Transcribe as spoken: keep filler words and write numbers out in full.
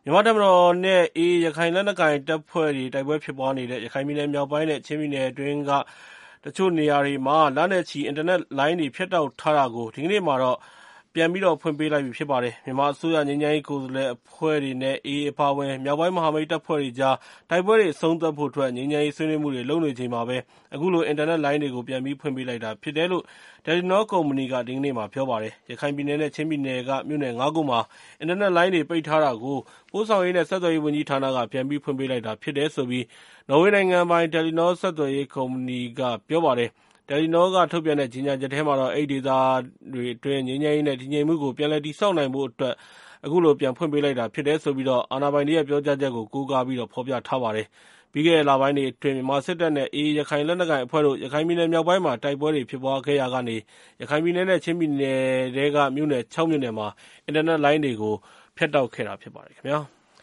မြန်မာ့တပ်မတော်နဲ့ အေအေ ရခိုင်လက်နက်ကိုင်တပ်ဖွဲ့တွေ တိုက်ပွဲဖြစ်ပွားနေတဲ့ ရခိုင်ပြည်နယ်မြောက်ပိုင်းနဲ့ ချင်းပြည်နယ်အတွင်းက တချို့နေရာတွေမှာ လနဲ့ချီ အင်တာနက်လိုင်းတွေ ဖြတ်တောက်ထားတာကို ဒီကနေ့မှာတော့ ပြန်ဖွင့်ပေးလိုက်ပြီ ဖြစ်ပါတယ်။ မြန်မာအစိုးရ ငြိမ်းချမ်းရေးကိုယ်စားလှယ်အဖွဲ့တွေနဲ့ အေအေ အပါအဝင် မြောက်ပိုင်းမဟာမိတ်တပ်ဖွဲ့တွေကြား တိုက်ပွဲတွေ အဆုံးသတ်ဖို့အတွက် ငြိမ်းချမ်းရေးဆွေးနွေးမှုတွေ လုပ်နေချိန်မှာပဲ အခုလို အင်တာနက်လိုင်းတွေကို ပြန်ဖွင့်ပေးလိုက်တာ ဖြစ်တယ်လို့ တယ်လီနော ကုမ္ပဏီက ဒီကနေ့မှာ ပြောပါတယ်။ ရခိုင်ပြည်နယ်နဲ့ ချင်းပြည်နယ်က မြို့နယ် ငါး ခုမှာ အင်တာနက်လိုင်းတွေ ပိတ်ထားတာကို ပို့ဆောင်ရေးနဲ့ ဆက်သွယ်ရေးဝန်ကြီးဌာနက ပြန်ဖွင့်ပေးလိုက်တာ ဖြစ်တယ်လို့ နော်ဝေနိုင်ငံပိုင် တယ်လီနော ဆက်သွယ်ရေးကုမ္ပဏီက ပြောပါတယ်။ တယ်လီနောက ထုတ်ပြန်တဲ့ ကြေညာချက်ထဲမှာတော့ အဲဒီဒေသတွေအတွင်း ငြိမ်းချမ်းရေးနဲ့ တည်ငြိမ်မှုကို ပြန်လည်တည်ဆောက်နိုင်ဖို့အတွက် အခုလို ပြန်ဖွင့်ပေးလိုက်တာ ဖြစ်တယ်လို့ အာဏာပိုင်တွေရဲ့ ပြောကြားချက်ကို ကိုးကားပြီး ဖော်ပြထားပါတယ်။ ပြီးခဲ့တဲ့လပိုင်းတွေအတွင်း မြန်မာစစ်တပ်နဲ့ အေအေ ရခိုင်လက်နက်ကိုင်အဖွဲ့တို့ ရခိုင်ပြည်နယ်မြောက်ပိုင်းမှာ တိုက်ပွဲတွေ ဖြစ်ပွားခဲ့ရာကနေ ရခိုင်ပြည်နယ်နဲ့ ချင်းပြည်နယ်ထဲက မြို့နယ် ခြောက် မြို့နယ်မှာ အင်တာနက်လိုင်းတွေကို ဖြတ်တောက်ခဲ့တာ ဖြစ်ပါတယ်ခင်ဗျာ။